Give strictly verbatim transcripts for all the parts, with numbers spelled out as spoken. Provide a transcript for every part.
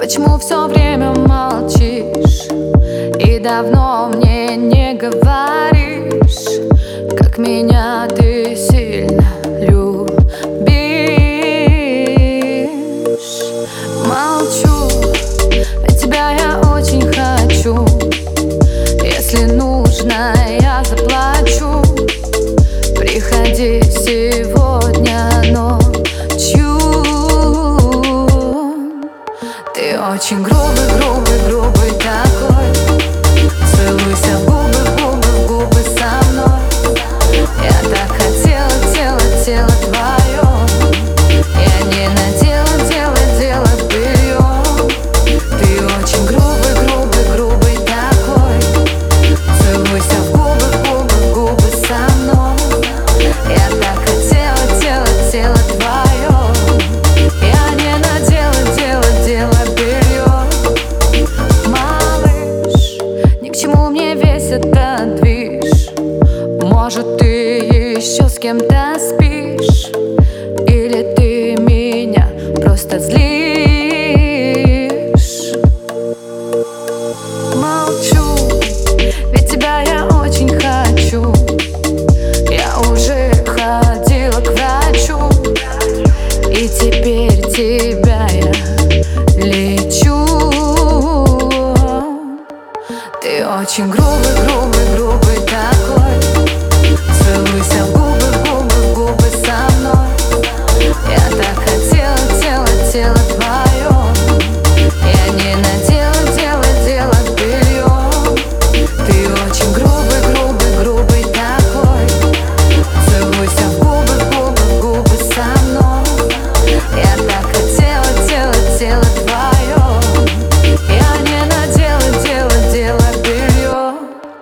Почему все время молчишь и давно мне не говоришь, как меня ты сильно любишь? Молчу, ведь тебя я очень хочу. Если нужно, я заплачу. Приходи сегодня ночью. Ты очень грубый, грубый, грубый такой. Целуйся в губы, в губы, в губы со мной. Я так хотела, тело, тело твое. Я не надела, дело, дело бельем. Ты очень грубый, грубый, грубый такой. Целуйся в губы, в губы, в губы со мной. Я так хотела, тело, тело твое. Я не надела, дело, дело бельем. Малыш, ни к чему мне весь этот движ. Может, ты еще с кем-то спишь, или ты меня просто злишь? Молчу, ведь тебя я очень хочу. Я уже ходила к врачу, и теперь тебя я лечу. Ты очень грубый, грубый, грубый такой. Целуйся в губы, в губы, в губы со мной. Я так хотела, тело, тело твое. Я не надела, дело, дело бельем. Ты очень грубый, грубый, грубый такой. Целуйся в губы, в губы, в губы со мной. Я так хотела, тело, тело твое. Я не надела, дело, дело бельем.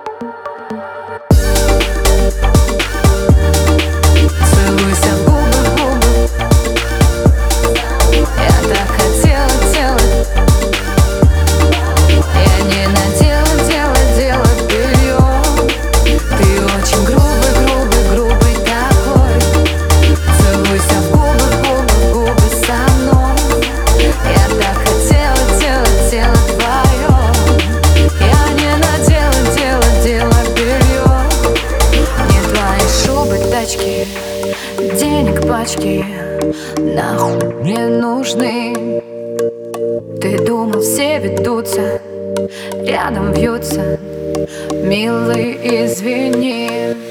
Целуйся в губы, в губы. Я так хотела, тело. Я не надела, дело, дело бельем. Ты очень грубый, грубый, грубый такой. Целуйся в губы, в губы, в губы со мной. Я так хотела, тело, тело твое. Я не надела, дело, дело бельем. Мне твои шубы, тачки, денег пачки нахуй не нужны. Ты думал, все ведутся, рядом вьются. Милый, извини.